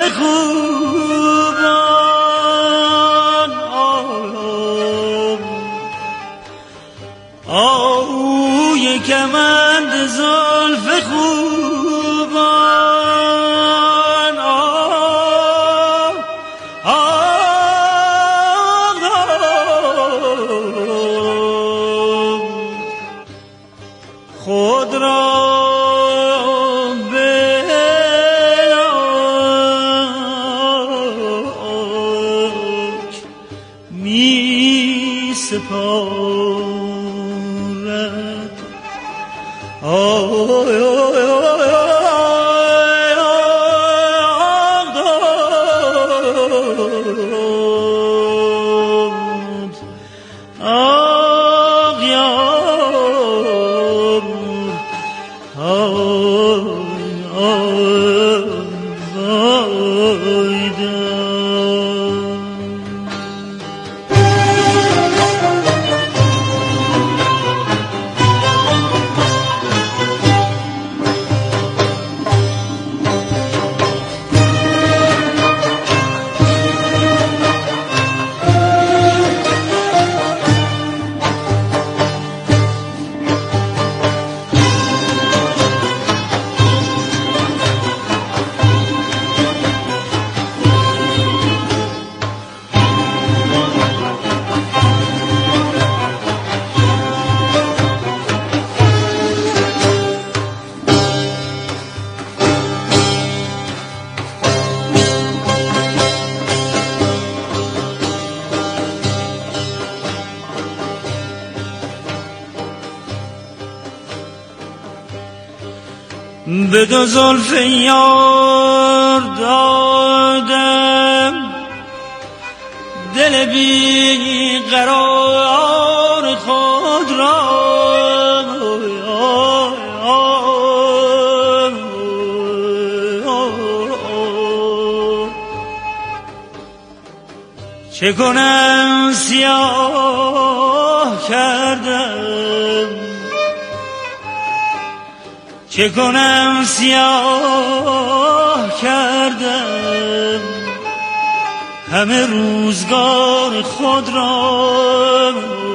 خوبان آوی کمند زلف خوبان خود را سپارد به دو زلف یار دادم دل بی قرار خود را چه کنم سیاه کردم چه کنم سیاه کردم همه روزگار خود را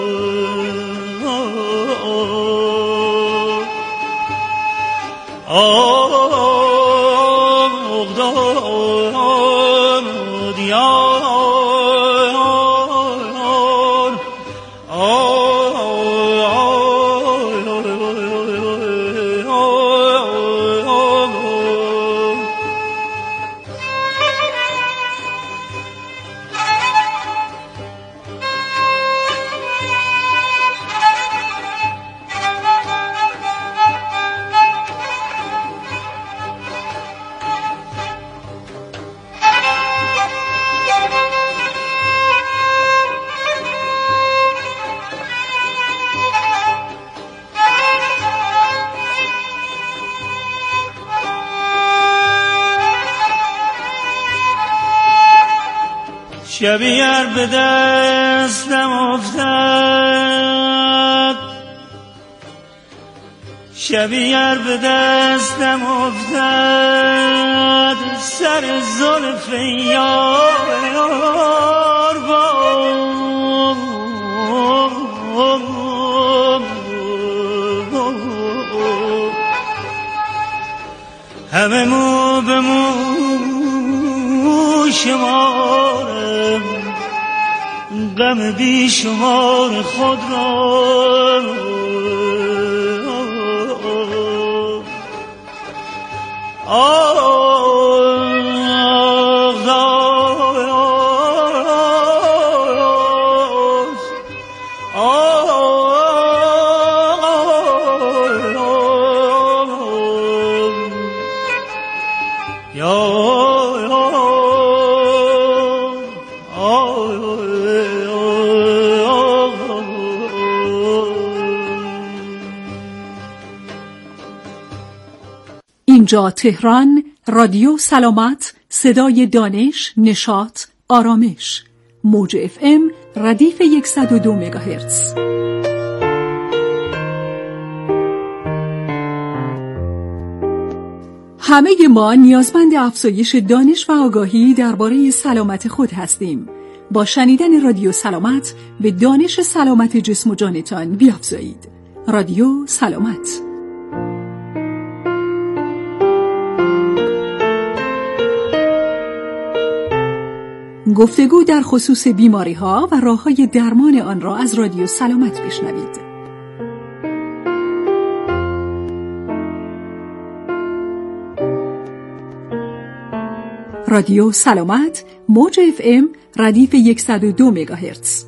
شبی ار به دستم افتد شبی ار به دستم افتد سر زلف یار همه مو به مو شمارم غم بی شمار خود را اینجا تهران، رادیو سلامت، صدای دانش، نشاط، آرامش، موج FM ردیف 102 مگاهرتز. همه ما نیازمند افزایش دانش و آگاهی درباره سلامت خود هستیم. با شنیدن رادیو سلامت به دانش سلامت جسم و جانتان بیافزایید. رادیو سلامت. گفتگو در خصوص بیماری‌ها و راه‌های درمان آن را از رادیو سلامت بشنوید. رادیو سلامت، موج FM ردیف 102 مگاهرتز.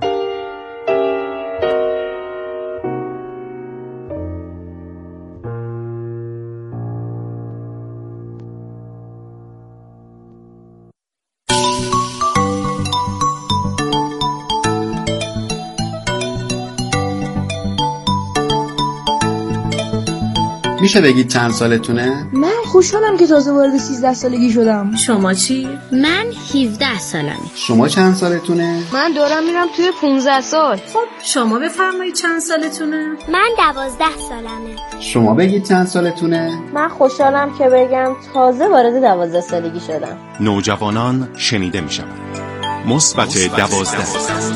میشه بگید چند سالتونه؟ من خوشحالم که تازه وارد 13 سالگی شدم. شما چی؟ من 17 سالمه. شما چند سالتونه؟ من دارم میرم توی 15 سال. خب شما بفرمایید چند سالتونه؟ من 12 سالمه. شما بگید چند سالتونه؟ من خوشحالم که بگم تازه وارد 12 سالگی شدم. نوجوانان شنیده میشوند. مثبت 12.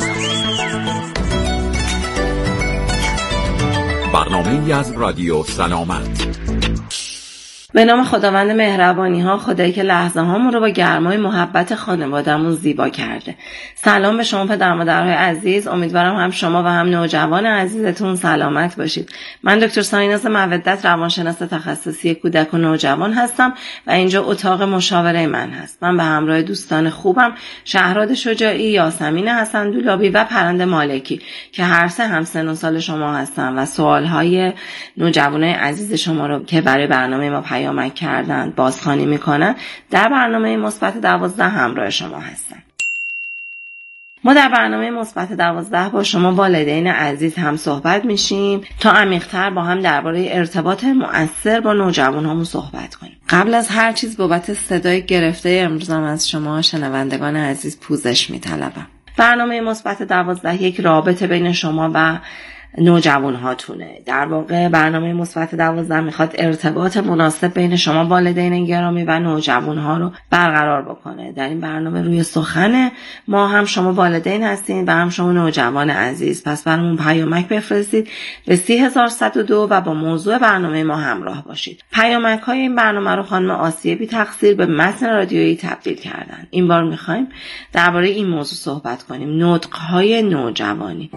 برنامه‌ای از رادیو سلامت. به نام خداوند مهربانی ها، خدایی که لحظه هامون رو با گرمای محبت خانواده‌مون زیبا کرده. سلام به شما پدر مادرهای عزیز، امیدوارم هم شما و هم نوجوان عزیزتون سلامت باشید. من دکتر سایناز مودت، روانشناس تخصصی کودک و نوجوان هستم و اینجا اتاق مشاوره من هست. من به همراه دوستان خوبم شهراد شجاعی، یاسمین حسن دولابی و پرنده مالکی که هر سه هم سن و سال شما هستن و سوالهای نوجوانای عزیز شما رو که برای برنامه ما پیامک کردن بازخوانی میکنن در برنامه مثبت 12 همراه شما هستن. ما در برنامه مثبت 12 با شما والدین عزیز هم صحبت میشیم تا عمیق‌تر با هم درباره ارتباط مؤثر با نوجوان‌هامون صحبت کنیم. قبل از هر چیز بابت صدای گرفته امروزم از شما شنوندگان عزیز پوزش میطلبم. برنامه مثبت 12 یک رابطه بین شما و نوجوان هاتونه. در واقع برنامه مثبت 12 میخواد ارتباط مناسب بین شما والدین گرامی و نوجوان ها رو برقرار بکنه. در این برنامه روی سخن ما هم شما والدین هستین و هم شما نوجوان عزیز. پس برامون پیامک بفرستید به 30102 و با موضوع برنامه ما همراه باشید. پیامک های این برنامه رو خانم آسیه بی تقصیر به متن رادیویی تبدیل کردن. این بار میخوایم درباره این موضوع صحبت کنیم، نطق های نوجوانی.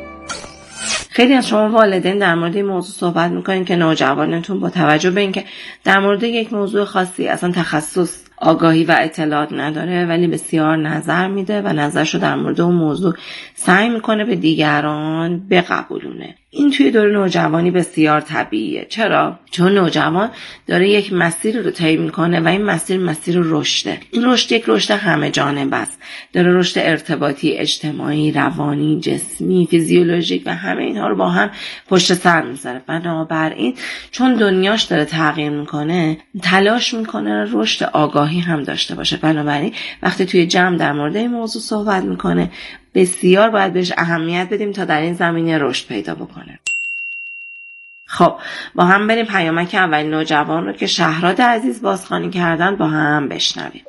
خیلی از شما والدین در مورد این موضوع صحبت میکنین که نوجوانتون با توجه به اینکه در مورد یک موضوع خاصی اصلا تخصص، آگاهی و اطلاعات نداره ولی بسیار نظر میده و نظرشو در مورد اون موضوع سعی میکنه به دیگران بقبولونه. این توی دور نوجوانی بسیار طبیعیه. چرا؟ چون نوجوان داره یک مسیر رو طی میکنه و این مسیر رشده. این رشد یک رشد همه جانبه است. داره رشد ارتباطی، اجتماعی، روانی، جسمی، فیزیولوژیک و همه اینها رو با هم پشت سر میذاره. بنابراین چون دنیاش داره تغییر میکنه، تلاش میکنه رشد آگاهی هم داشته باشه. بنابراین وقتی توی جمع در مورد این موضوع صحبت میکنه بسیار باید بهش اهمیت بدیم تا در این زمینه رشد پیدا بکنه. خب با هم بریم پیامک اولین نوجوان رو که شهراد عزیز بازخوانی کردن با هم بشنویم.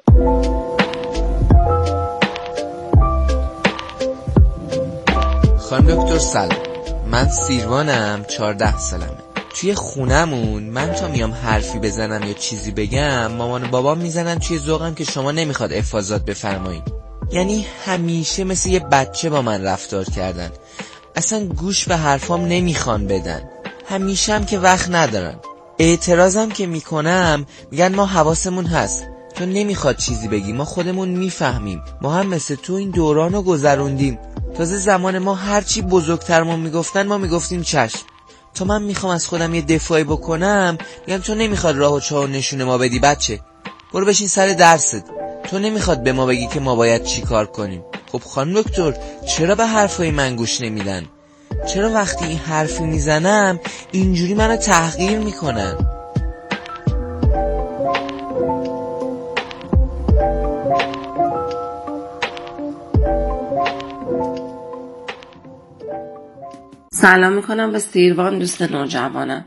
خانم دکتر سلام، من سیروانم، 14 سالمه. توی خونمون من تا میام حرفی بزنم یا چیزی بگم مامان و بابام میزنن توی ذوقم که شما نمیخواد افاضات بفرمایید. یعنی همیشه مثل یه بچه با من رفتار کردن، اصلا گوش به حرفام نمیخوان بدن، همیشه هم که وقت ندارن. اعتراضم که میکنم میگن ما حواسمون هست، تو نمیخواد چیزی بگی، ما خودمون میفهمیم، ما هم مثل تو این دورانو گذروندیم. تازه زمان ما هرچی بزرگترمون میگفتن ما میگفتیم چشم. تا من میخوام از خودم یه دفاعی بکنم میگن تو نمیخواد راه و چاه نشونه ما بدی بچه، برو بشین سر درست، تو نمیخواد به ما بگی که ما باید چی کار کنیم. خب خانم دکتر چرا به حرفای من گوش نمیدن؟ چرا وقتی این حرفی میزنم اینجوری منو تحقیر میکنن؟ سلام میکنم به سیروان، دوست نوجوانم.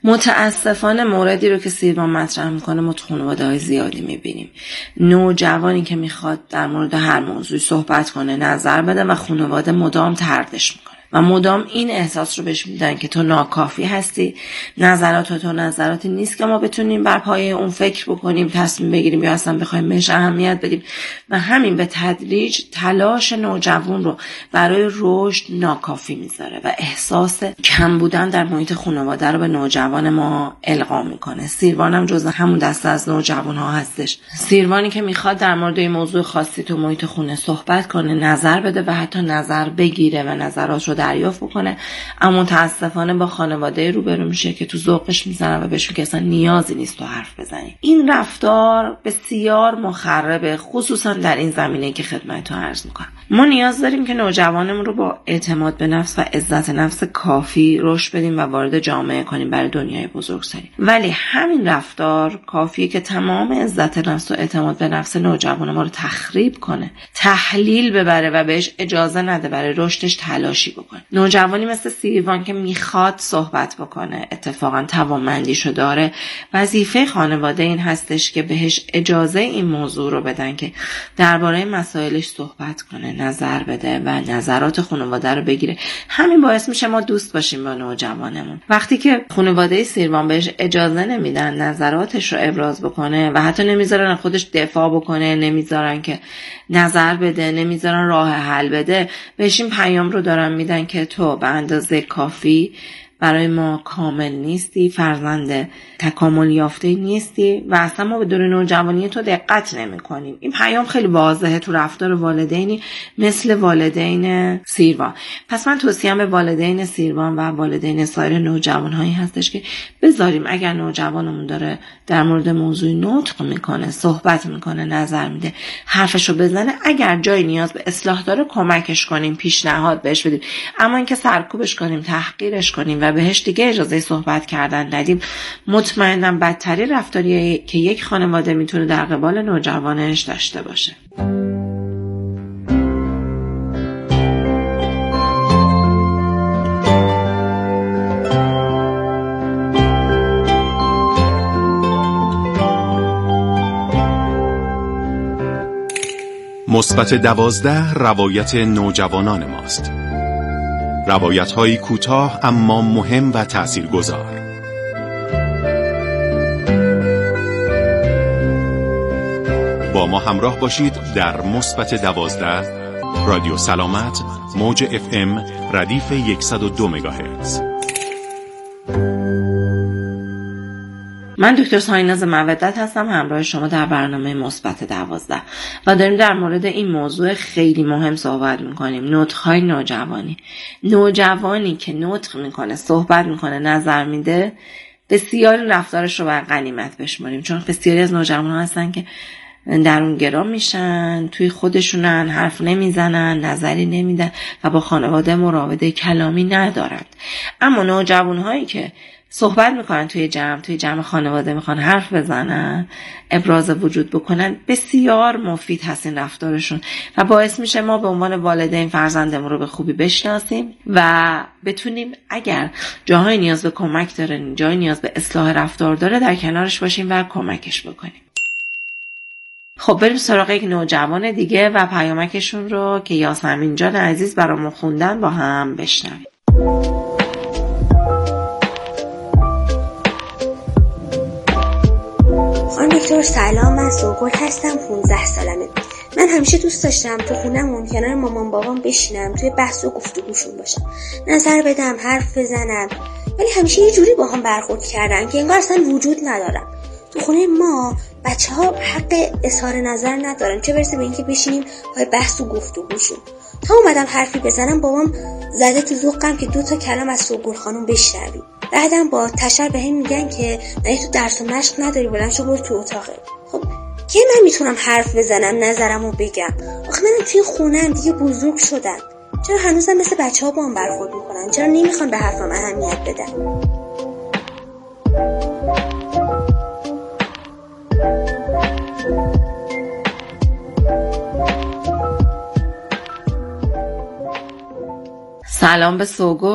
متاسفانه موردی رو که سیروان مطرح میکنه ما تو خانواده‌های زیادی میبینیم. نوجوانی که میخواد در مورد هر موضوعی صحبت کنه، نظر بده و خانواده مدام طردش میکنه و مدام این احساس رو بهش میدن که تو ناکافی هستی، نظراتی نیست که ما بتونیم بر پایه اون فکر بکنیم، تصمیم بگیریم یا اصلا بخوایم بهش اهمیت بدیم و همین به تدریج تلاش نوجوان رو برای رشد ناکافی میذاره و احساس کم بودن در محیط خانواده رو به نوجوان ما القا میکنه. سیروان هم جزو همون دسته از نوجوان ها هستش. سیروانی که میخواد در مورد این موضوع خاصی تو محیط خونه صحبت کنه، نظر بده و حتی نظر بگیره و نظرات رو دریافت بکنه، اما متاسفانه با خانواده روبرو میشه که تو ذوقش میزنن و بهش میگه اصلا نیازی نیست تو حرف بزنی. این رفتار بسیار مخربه، خصوصا در این زمینه که خدمتتون عرض میکنم. ما نیاز داریم که نوجوانمون رو با اعتماد به نفس و عزت نفس کافی رشد بدیم و وارد جامعه کنیم برای دنیای بزرگسالی. ولی همین رفتار کافیه که تمام عزت نفس و اعتماد به نفس نوجوان ما رو تخریب کنه، تحلیل ببره و بهش اجازه نده برای رشدش تلاشی بکنه. نوجوانی مثل سیروان که میخواد صحبت بکنه، اتفاقا توانمندیشو داره، وظیفه خانواده این هستش که بهش اجازه این موضوع رو بدن که درباره مسائلش صحبت کنه، نظر بده و نظرات خانواده رو بگیره. همین باعث میشه ما دوست باشیم با نوجوانمون. وقتی که خانواده سیروان بهش اجازه نمیدن نظراتش رو ابراز بکنه و حتی نمیذارن خودش دفاع بکنه، نمیذارن که نظر بده، نمیذارن راه حل بده، بهش این پیام رو دارن میدن که تو به اندازه کافی برای ما کامل نیستی، فرزند تکامل یافته نیستی و اصلا ما به دور نوجوانی تو دقت نمی کنیم. این پیام خیلی واضحه تو رفتار والدینی مثل والدین سیروان. پس من توصیه‌ام به والدین سیروان و والدین سایر نوجوان‌هایی هستش که بذاریم اگر نوجوانمون داره در مورد موضوعی نطق میکنه، صحبت میکنه، نظر میده، حرفشو بزنه، اگر جای نیاز به اصلاح داره کمکش کنیم، پیشنهاد بهش بدیم، اما اینکه سرکوبش کنیم، تحقیرش کنیم و بهش دیگه اجازه صحبت کردن ندیم، مطمئنم بدترین رفتاریه که یک خانواده میتونه در قبال نوجوانش داشته باشه. مثبت 12 روایت نوجوانان ماست. روایت‌های کوتاه اما مهم و تأثیرگذار. با ما همراه باشید در مثبت 12 رادیو سلامت، موج FM ردیف 102 مگاهرتز. من دکتر سایناز مودت هستم، همراه شما در برنامه مثبت 12 و داریم در مورد این موضوع خیلی مهم صحبت میکنیم. نطق‌های نوجوانی که نطق میکنه، صحبت میکنه، نظر میده، بسیار رفتارش رو بر غنیمت بشماریم، چون بسیاری از نوجوانان هستن که درون گرا میشن، توی خودشونن، حرف نمیزنن، نظری نمیدن و با خانواده مراوده کلامی ندارند. اما نوجوانهایی که صحبت میکنن توی جمع خانواده، میخوان حرف بزنن، ابراز وجود بکنن، بسیار مفید هست این رفتارشون و باعث میشه ما به عنوان والدین فرزندمون رو به خوبی بشناسیم و بتونیم اگر جاهای نیاز به کمک داره، جای نیاز به اصلاح رفتار داره، در کنارش باشیم و کمکش بکنیم. خب بریم سراغ یک نوجوان دیگه و پیامکشون رو که یاسمین جان عزیز برامون خوندن با هم بشنویم. دکتر سلام، من سوگل هستم، 15 سالمه. من همیشه دوست داشتم تو خونمون کنار مامان بابام بشینم، توی بحث و گفتگوشون باشم، نظر بدم، حرف بزنم، ولی همیشه یه جوری با هم برخورد کردن که انگار اصلا وجود ندارم. تو خونه ما بچه‌ها حق اظهار نظر ندارن، چه برسه به اینکه بشینیم پای بحث و گفتگوشون. تا اومدم حرفی بزنم بابام زده تو ذوقم که 2 کلام از سوگل خانم بشنوی. بعدم با تشر بهم میگن که نه تو درس و مشق نداری، بلند شو برو تو اتاقت. خب کی من میتونم حرف بزنم، نظرمو بگم؟ آخه من توی خونم دیگه بزرگ شدم، چرا هنوزم مثل بچه‌ها با هم برخورد میکنن؟ چرا نمیخوان به حرفم اهمیت بدن؟ سلام به سوگل.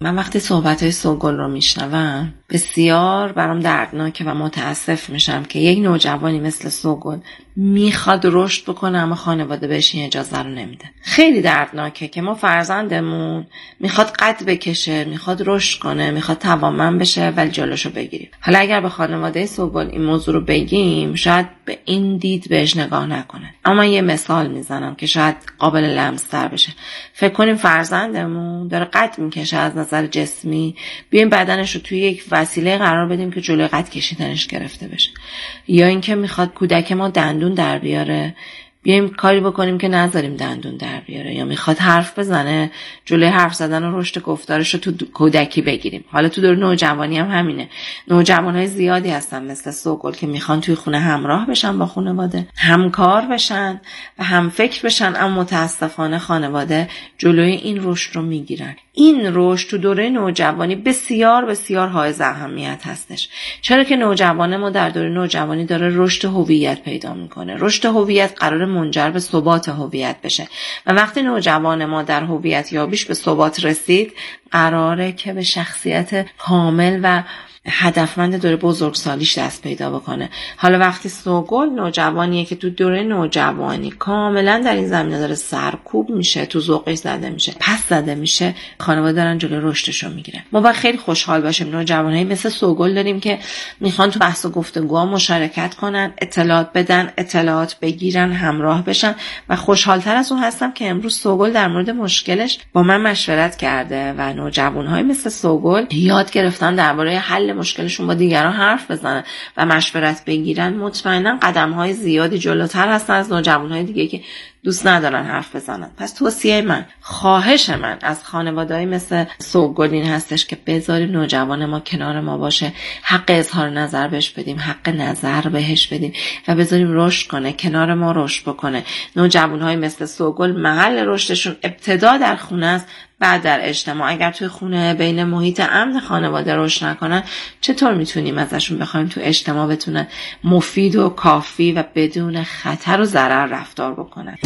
من وقتی صحبت‌های سوگل رو میشنوم بسیار برام دردناکه و متاسف میشم که یک نوجوانی مثل سوگل میخواد رشد بکنه اما خانواده بهش این اجازه رو نمیده. خیلی دردناکه که ما فرزندمون میخواد قد بکشه، میخواد رشد کنه، میخواد توانمند بشه ولی جلوشو بگیریم. حالا اگر به خانواده سوگل این موضوع رو بگیم شاید به این دید بهش نگاه نکنه. اما یه مثال میزنم که شاید قابل لمس‌تر بشه. فکر کنیم فرزندمون داره قد میکشه از نظر جسمی، بیایم بدنش رو توی یک وسیله قرار بدیم که جلوی قد کشیدنش گرفته بشه. یا اینکه میخواد کودک ما دندون در بیاره، بیایم کاری بکنیم که نذاریم دندون در بیاره. یا میخواد حرف بزنه، جلوی حرف زدن و رشد گفتارش رو تو کودکی بگیریم. حالا تو دور نوجوانی هم همینه. نوجوانای زیادی هستن مثل سوگل که میخوان توی خونه همراه بشن با خانواده، همکار بشن و هم فکر بشن، اما متاسفانه خانواده جلوی این رشد رو میگیرن. این رشد تو دوره نوجوانی بسیار بسیار حائز اهمیت هستش. چرا که نوجوان ما در دوره نوجوانی داره رشد هویت پیدا میکنه. رشد هویت قرار منجر به ثبات هویت بشه و وقتی نوجوان ما در هویت یابیش به ثبات رسید قراره که به شخصیت کامل و هدفمند دوره بزرگسالیش دست پیدا بکنه. حالا وقتی سوگل نوجوانیه که تو دوره نوجوانی کاملا در این زمینه داره سرکوب میشه، تو ذوقش زده میشه، پس زده میشه، خانواده دارن جلوی رشدش رو میگیرن. ما باید خیلی خوشحال باشیم نوجوانایی مثل سوگل داریم که میخوان تو بحث و گفتگوها مشارکت کنن، اطلاعات بدن، اطلاعات بگیرن، همراه بشن و خوشحالتر از اون هستم که امروز سوگل در مورد مشکلش با من مشورت کرده و نوجوانهای مثل سوگل یاد گرفتن درباره حل مشکلشون با دیگران حرف بزنن و مشورت بگیرن. مطمئنا قدم‌های زیادی جلوتر هستن از نوجوان‌های دیگه که دوست ندارن حرف بزنن. پس توصیه من، خواهش من از خانواده‌ای مثل سوگل این هستش که بذاریم نوجوان ما کنار ما باشه، حق اظهار نظر بهش بدیم، حق نظر بهش بدیم و بذاریم رشد کنه، کنار ما رشد بکنه. نوجوان‌های مثل سوگل محل رشدشون ابتدا در خونه است، بعد در اجتماع. اگر توی خونه بین محیط امن خانواده رشد نکنن چطور میتونیم ازشون بخوایم تو اجتماع بتونن مفید و کافی و بدون خطر و ضرر رفتار بکنن؟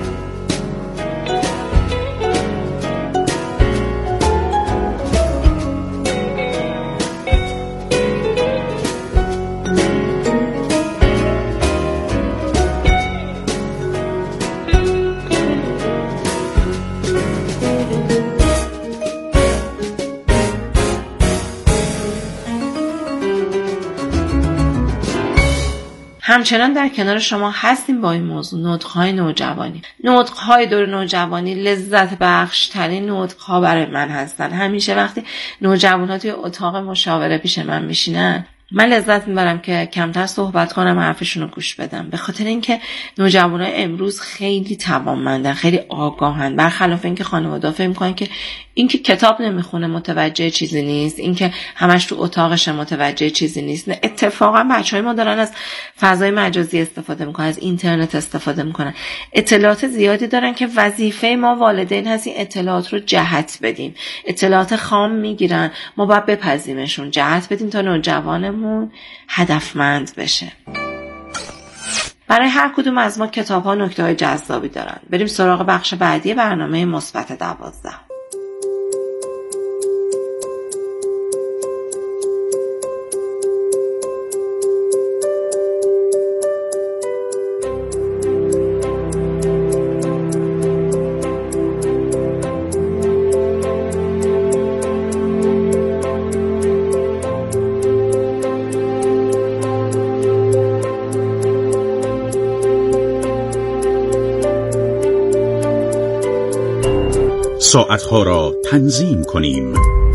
همچنان در کنار شما هستیم با این موضوع. نطق‌های نوجوانی، نطق‌های دور نوجوانی لذت بخش ترین نطق‌ها برای من هستن. همیشه وقتی نوجوان‌ها توی اتاق مشاوره پیش من میشینن من لذت میبرم که کمتر صحبت کنم و حرفشون رو گوش بدم، به خاطر اینکه نوجوانای امروز خیلی توانمندن، خیلی آگاهن، برخلاف اینکه خانواده فکر می‌کنن که اینکه کتاب نمیخونه متوجه چیزی نیست، اینکه همش تو اتاقش متوجه چیزی نیست. نه، اتفاقا بچهای ما دارن از فضای مجازی استفاده میکنن، از اینترنت استفاده میکنن، اطلاعات زیادی دارن که وظیفه ما والدین هست این اطلاعات رو جهت بدیم. اطلاعات خام میگیرن، ما باید بپذیمشون، جهت بدیم تا نوجوانمون هدفمند بشه. برای هر کدوم از ما کتاب‌ها نکته‌های جذابی دارن. بریم سراغ بخش بعدی برنامه مثبت 12. ساعتها را تنظیم کنیم.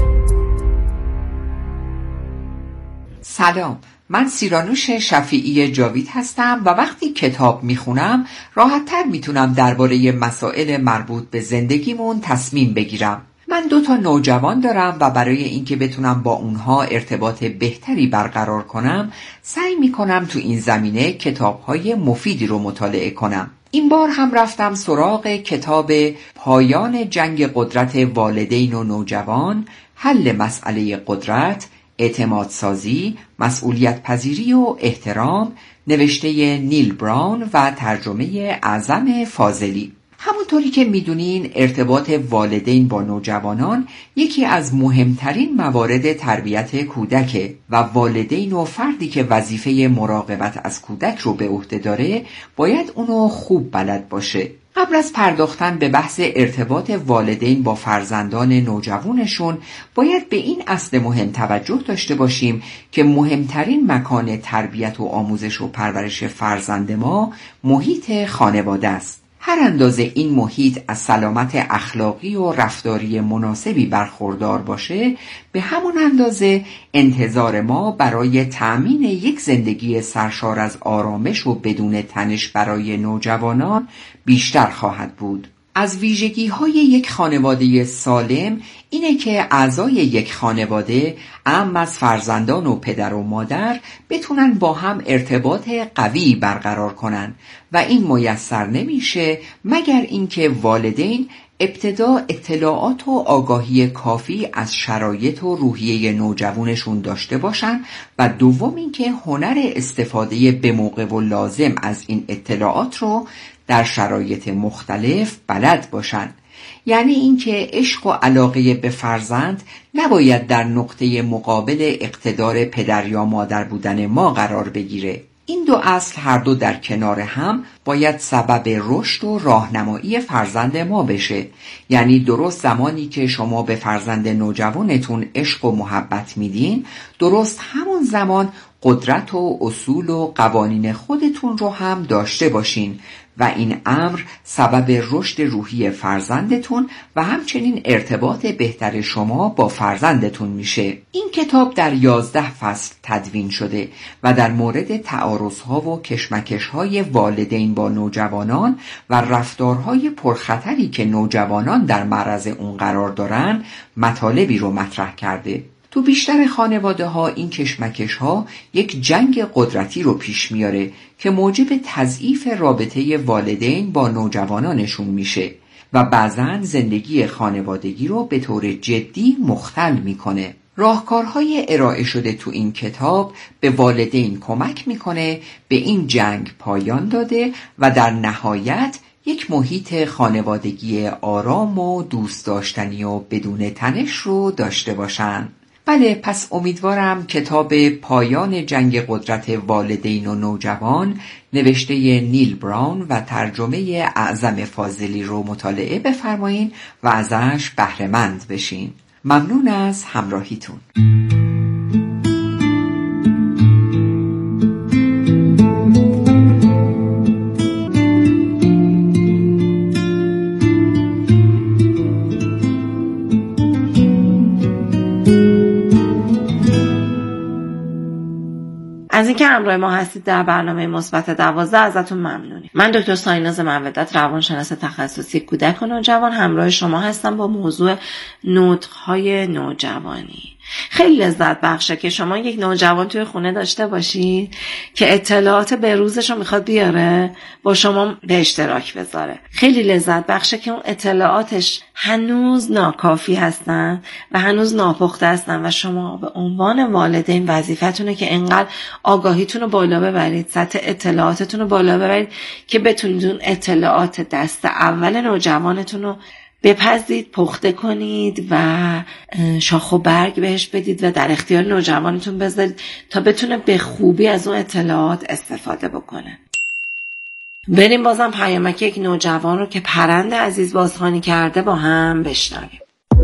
سلام، من سیرانوش شفیعی جاوید هستم و وقتی کتاب میخونم راحت‌تر میتونم درباره مسائل مربوط به زندگیمون تصمیم بگیرم. من 2 نوجوان دارم و برای اینکه بتونم با اونها ارتباط بهتری برقرار کنم سعی میکنم تو این زمینه کتاب‌های مفیدی رو مطالعه کنم. این بار هم رفتم سراغ کتاب پایان جنگ قدرت والدین و نوجوان، حل مسئله قدرت، اعتمادسازی، مسئولیت پذیری و احترام، نوشته نیل براون و ترجمه اعظم فاضلی. همونطوری که میدونین ارتباط والدین با نوجوانان یکی از مهمترین موارد تربیت کودکه و والدین و فردی که وظیفه مراقبت از کودک رو به عهده داره باید اونو خوب بلد باشه. قبل از پرداختن به بحث ارتباط والدین با فرزندان نوجوانشون باید به این اصل مهم توجه داشته باشیم که مهمترین مکان تربیت و آموزش و پرورش فرزند ما محیط خانواده است. هر اندازه این محیط از سلامت اخلاقی و رفتاری مناسبی برخوردار باشه، به همون اندازه انتظار ما برای تأمین یک زندگی سرشار از آرامش و بدون تنش برای نوجوانان بیشتر خواهد بود. از ویژگی‌های یک خانواده سالم اینه که اعضای یک خانواده اعم از فرزندان و پدر و مادر بتونن با هم ارتباط قوی برقرار کنن و این میسر نمیشه مگر اینکه والدین ابتدا اطلاعات و آگاهی کافی از شرایط و روحیه نوجوانشون داشته باشن و دوم اینکه هنر استفاده به موقع و لازم از این اطلاعات رو در شرایط مختلف بلد باشن. یعنی اینکه عشق و علاقه به فرزند نباید در نقطه مقابل اقتدار پدر یا مادر بودن ما قرار بگیره. این دو اصل هر دو در کنار هم باید سبب رشد و راهنمایی فرزند ما بشه. یعنی درست زمانی که شما به فرزند نوجوانتون عشق و محبت میدین، درست همون زمان قدرت و اصول و قوانین خودتون رو هم داشته باشین و این امر سبب رشد روحی فرزندتون و همچنین ارتباط بهتر شما با فرزندتون میشه. این کتاب در 11 فصل تدوین شده و در مورد تعارضها و کشمکش‌های والدین با نوجوانان و رفتارهای پرخطری که نوجوانان در معرض اون قرار دارن مطالبی رو مطرح کرده. تو بیشتر خانواده ها این کشمکش ها یک جنگ قدرتی رو پیش میاره که موجب تضعیف رابطه والدین با نوجوانانشون میشه و بعضاً زندگی خانوادگی رو به طور جدی مختل میکنه. راهکارهای ارائه شده تو این کتاب به والدین کمک میکنه به این جنگ پایان داده و در نهایت یک محیط خانوادگی آرام و دوست داشتنی و بدون تنش رو داشته باشن. بله، پس امیدوارم کتاب پایان جنگ قدرت والدین و نوجوان نوشته نیل براون و ترجمه اعظم فاضلی رو مطالعه بفرمایین و ازش بهره مند بشین. ممنون از همراهیتون. از اینکه همراه ما هستید در برنامه مثبت 12 ازتون ممنونیم. من دکتر سایناز مودت، روانشناس تخصصی کودک و نوجوان، همراه شما هستم با موضوع نطق‌های نوجوانی. خیلی لذت بخشه که شما یک نوجوان توی خونه داشته باشید که اطلاعات به روزش رو میخواد بیاره با شما به اشتراک بذاره. خیلی لذت بخشه که اون اطلاعاتش هنوز ناکافی هستن و هنوز ناپخته هستن و شما به عنوان والدین وظیفتونه که انقدر آگاهیتون رو بالا ببرید، سطح اطلاعاتتون رو بالا ببرید که بتونید اون اطلاعات دست اول نوجوانتون رو بپزید، پخته کنید و شاخ و برگ بهش بدید و در اختیار نوجوانتون بذارید تا بتونه به خوبی از اون اطلاعات استفاده بکنه. بریم بازم پیامک یک نوجوان رو که پرند عزیز بازخوانی کرده با هم بشنویم.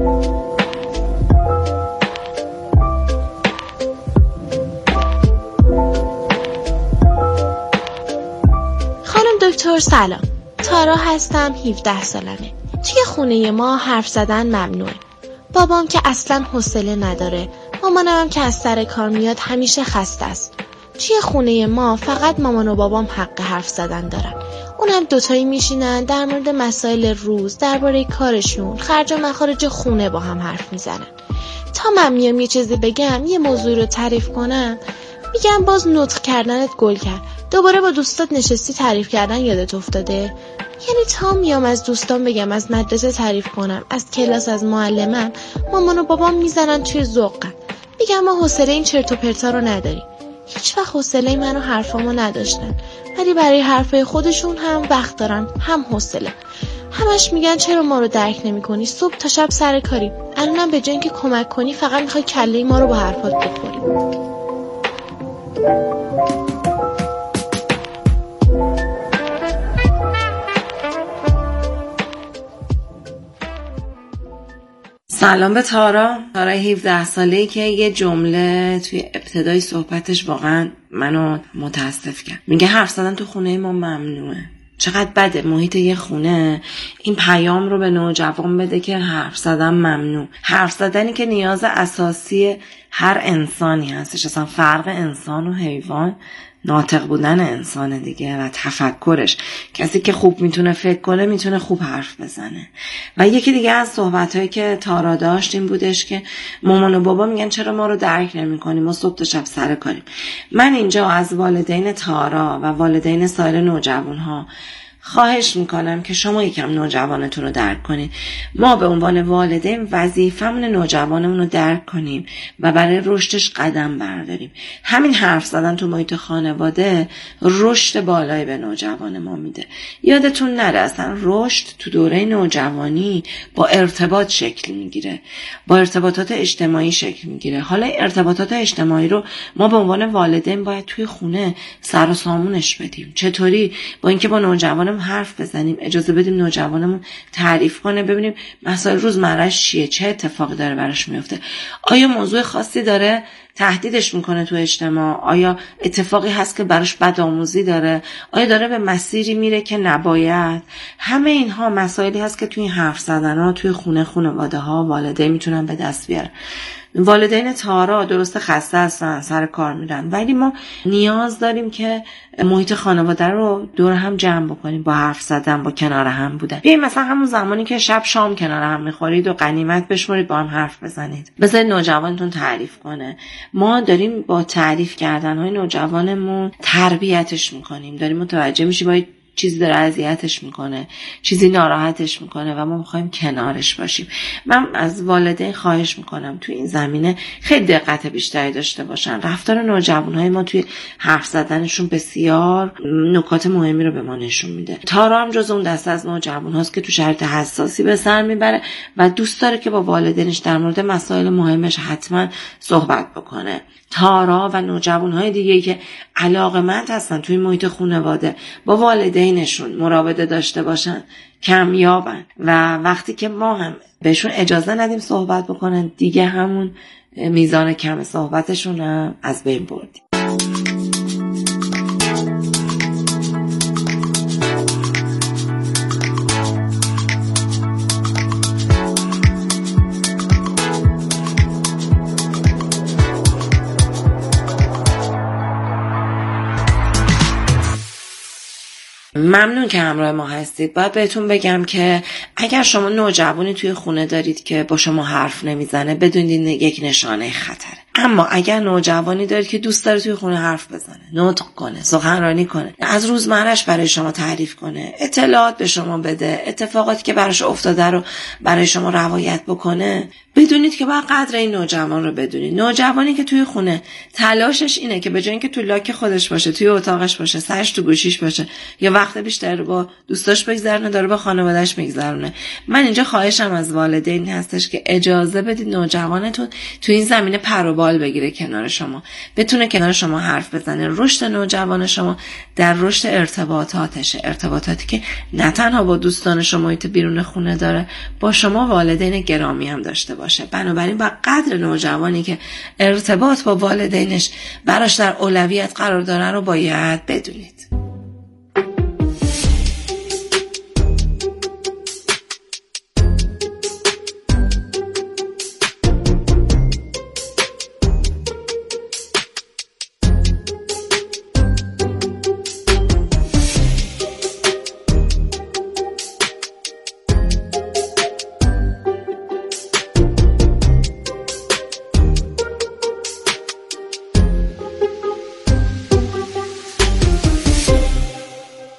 خانم دکتر سلام، تارا هستم، 17 سالمه. توی خونه ما حرف زدن ممنوعه. بابام که اصلا حوصله نداره، مامانم که از سر کار میاد همیشه خسته است. توی خونه ما فقط مامان و بابام حق حرف زدن دارن. اونم دوتایی میشینن در مورد مسائل روز، درباره کارشون، خرج و مخارج خونه با هم حرف میزنن. تا من میام یه چیزی بگم، یه موضوع رو تعریف کنم، میگم باز نطق کردنت گل کرد. دوباره با دوستات نشستی تعریف کردن یادت افتاده؟ یعنی تا میام از دوستان بگم، از مدرسه تعریف کنم، از کلاس، از معلمم، مامان و بابام میزنن توی ذوقم. میگم ما حوصله این چرت و پرتا رو نداریم. هیچ وقت حوصله من و حرفامو نداشتن، ولی برای حرفای خودشون هم وقت دارن، هم حوصله. همش میگن چرا ما رو درک نمی‌کنی؟ صبح تا شب سر کاری. الانم به جای اینکه کمک کنی فقط می‌خوای کله ما رو با حرفات بخوری. سلام به تارا 17 ساله‌ای که یه جمله توی ابتدای صحبتش واقعا منو متاسف کرد. میگه حرف زدن تو خونه ما ممنوعه. چقدر بده محیط یه خونه این پیام رو به نوجوان بده که حرف زدن ممنوع. حرف زدنی که نیاز اساسی هر انسانی هستش. اصلا فرق انسان و حیوان ناطق بودن انسان دیگه و تفکرش. کسی که خوب میتونه فکر کنه میتونه خوب حرف بزنه. و یکی دیگه از صحبتایی که تارا داشت این بودش که مامان و بابا میگن چرا ما رو درک نمی‌کنی، ما صبح تا شب سر کاریم. من اینجا از والدین تارا و والدین سایر نوجوان‌ها خواهش میکنم که شما یکم نوجوانتون رو درک کنید. ما به عنوان والدین وظیفمون نوجوانمون رو درک کنیم و برای رشدش قدم برداریم. همین حرف زدن تو محیط خانواده رشد بالایی به نوجوان ما میده. یادتون نره اصلا رشد تو دوره نوجوانی با ارتباط شکل میگیره، با ارتباطات اجتماعی شکل میگیره. حالا ارتباطات اجتماعی رو ما به عنوان والدین باید توی خونه سر و سامونش بدیم. چطوری؟ با اینکه با نوجوانمون حرف بزنیم، اجازه بدیم نوجوانمون تعریف کنه، ببینیم مسائل روزمره‌اش چیه، چه اتفاقی داره براش میفته، آیا موضوع خاصی داره تهدیدش میکنه تو اجتماع، آیا اتفاقی هست که براش بدآموزی داره، آیا داره به مسیری میره که نباید. همه اینها مسائلی هست که توی این حرف زدن‌ها توی خانواده ها والدین میتونن به دست بیارن. والدین تارا درست خسته هستن، سر کار میرن، ولی ما نیاز داریم که محیط خانواده رو دور هم جمع بکنیم، با حرف زدن، با کنار هم بودن. بیایید مثلا همون زمانی که شب شام کنار هم میخورید و غنیمت بشمرید با هم حرف بزنید. بذارید نوجوانتون تعریف کنه. ما داریم با تعریف کردن‌های نوجوانمون تربیتش میکنیم، داریم متوجه میشیم باید چیزی داره اذیتش میکنه، چیزی ناراحتش میکنه و ما میخوایم کنارش باشیم. من از والدین خواهش میکنم توی این زمینه خیلی دقت بیشتری داشته باشن. رفتار نوجوانهای ما توی حرف زدنشون بسیار نکات مهمی رو به ما نشون میده. تارا هم جز اون دسته از نوجوانهاست که تو شرایط حساسی به سر میبره و دوست داره که با والدینش در مورد مسائل مهمش حتما صحبت بکنه. تارا و نوجوانهای دیگه که علاقه‌مند هستن توی محیط خانواده با والدینشون مراوده داشته باشن کمیابن و وقتی که ما هم بهشون اجازه ندیم صحبت بکنن دیگه همون میزان کم صحبتشون هم از بین بردیم. ممنون که همراه ما هستید. باید بهتون بگم که اگر شما نوجوانی توی خونه دارید که با شما حرف نمیزنه بدونید یک نشانه خطره. اما اگر نوجوانی دارید که دوست داره توی خونه حرف بزنه، نطق کنه، سخنرانی کنه، از روزمره‌اش برای شما تعریف کنه، اطلاعات به شما بده، اتفاقاتی که براش افتاده رو برای شما روایت بکنه، بدونید که باید قدر این نوجوان رو بدونید. نوجوانی که توی خونه تلاشش اینه که به جای اینکه توی لاک خودش باشه، توی اتاقش باشه، سرش تو گوشیش باشه یا وقت بیشتر رو با دوستاش بگذرونه، داره با خانواده‌اش میگذرونه. من اینجا خواهشم از والدین هستش که اجازه بدید نوجوانتون توی این زمینه پر و بال بگیره کنار شما، بتونه کنار شما حرف بزنه. رشد نوجوان شما در رشد ارتباطاتشه، ارتباطاتی که نه تنها با دوستان شما محیط بیرون خونه داره، با شما والدین گرامی هم داشته باشه. بنابراین با قدر نوجوانی که ارتباط با والدینش براش در اولویت قرار داره رو باید بدونید.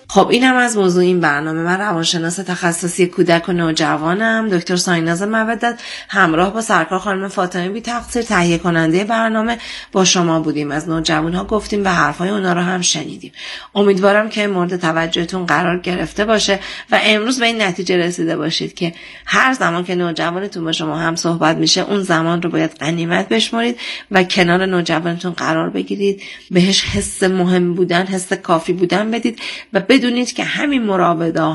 خب اینم از موضوع این برنامه. من روانشناس تخصصی کودک و نوجوانم، دکتر سایناز مودت، همراه با سرکار خانم فاطمه بی تقصیر تهیه کننده برنامه با شما بودیم. از نوجوان‌ها گفتیم و حرفای اونا رو هم شنیدیم. امیدوارم که مورد توجهتون قرار گرفته باشه و امروز به این نتیجه رسیده باشید که هر زمان که نوجوانتون با شما هم صحبت میشه اون زمان رو باید غنیمت بشمارید و کنار نوجوانتون قرار بگیرید، بهش حس مهم بودن، حس کافی بودن بدید و بدونید که همین مراوده